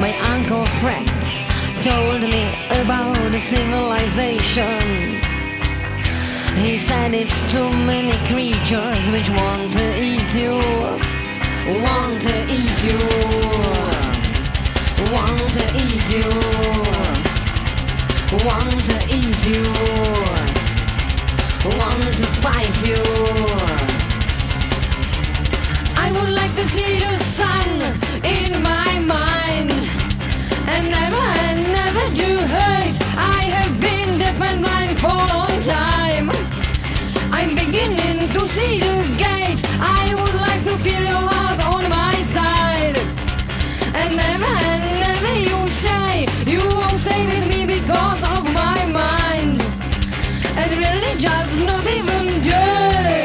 My uncle Fred told me about the civilization. He said it's too many creatures which want to eat you, want to eat you, want to eat you, want to eat you, want to fight you. I would like to see the sun in my mind, and never do hate. I have been deaf and blind for a long time. I'm beginning to see the gate. I would like to feel your heart on my side. And never you say you won't stay with me because of my mind. And really just not even day.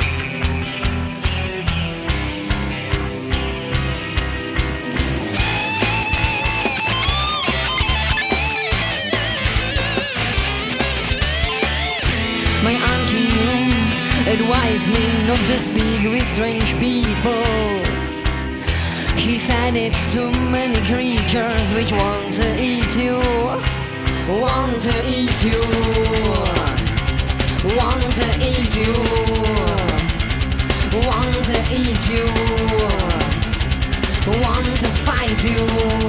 My auntie advised me not to speak with strange people. She said it's too many creatures which want to eat you, want to eat you, want to eat you, want to eat you, want to fight you.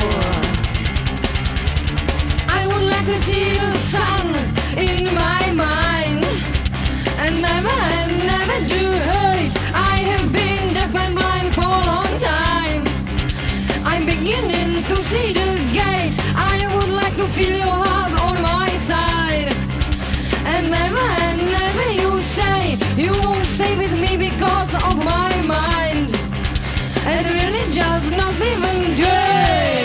I would like to see the sun in my mind, and never do hate. I have been deaf and blind for a long time. I'm beginning to see the gate. I would like to feel your heart on my side. And never you say you won't stay with me because of my mind. And really just not even day.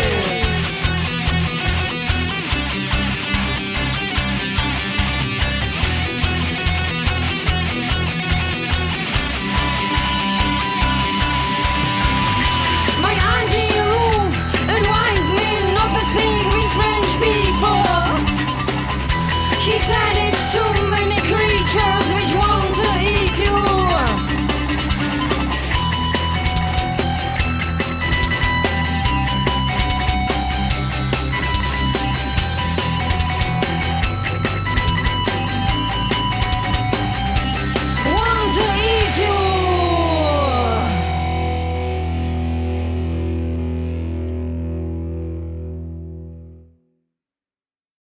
She said